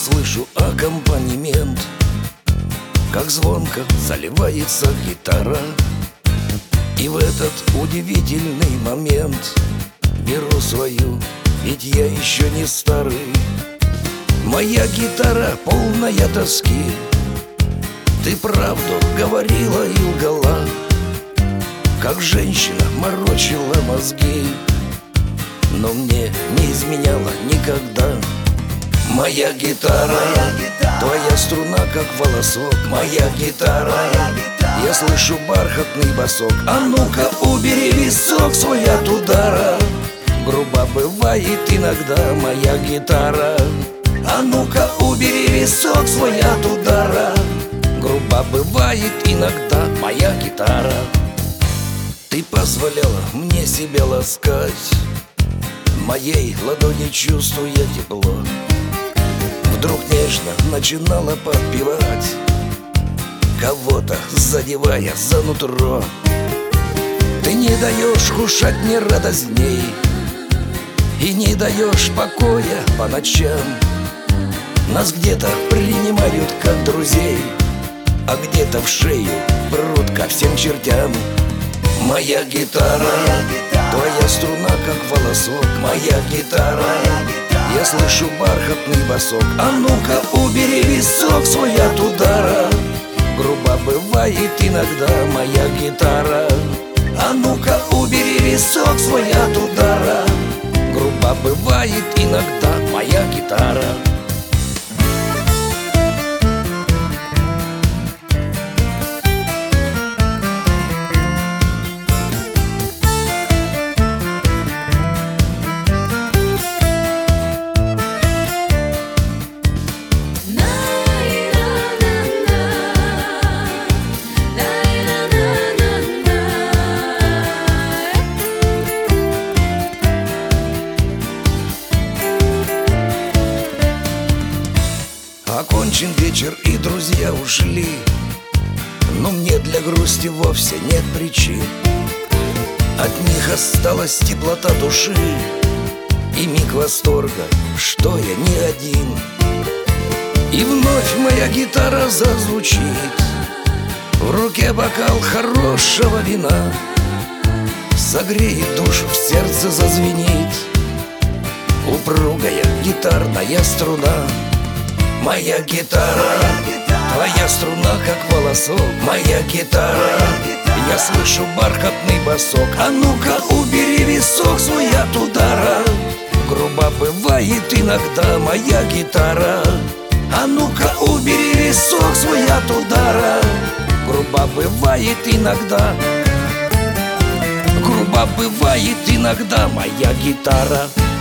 слышу аккомпанемент, как звонко заливается гитара. И в этот удивительный момент беру свою, ведь я еще не старый. Моя гитара полная тоски. Ты правду говорила и лгала, как женщина морочила мозги, но мне не изменяла никогда. Моя гитара, твоя струна, как волосок. Моя гитара, я слышу бархатный босок. А ну-ка убери висок свой от удара. Грубо бывает иногда моя гитара. А ну-ка убери висок свой от удара. Грубо бывает иногда моя гитара. Ты позволяла мне себя ласкать, в моей ладони чувствуя тепло. Вдруг нежно начинала подпевать, кого-то задевая за нутро. Ты не даешь кушать мне радостней и не даешь покоя по ночам. Нас где-то принимают как друзей, а где-то в шею прут ко всем чертям. Моя гитара, твоя струна, как волосок. Моя гитара, я слышу бархатный босок. А ну-ка убери висок свой от удара. Грубо бывает иногда моя гитара. А ну-ка убери висок свой от удара. Грубо бывает иногда моя гитара. Окончен вечер и друзья ушли, но мне для грусти вовсе нет причин. От них осталась теплота души и миг восторга, что я не один. И вновь моя гитара зазвучит, в руке бокал хорошего вина, согреет душу, в сердце зазвенит упругая гитарная струна. Моя гитара, твоя струна, как волосок. Моя гитара, я слышу бархатный босок. А ну-ка убери висок свой от удара. Грубо бывает иногда моя гитара. А ну-ка убери висок свой от удара. Грубо бывает иногда. Грубо бывает иногда моя гитара.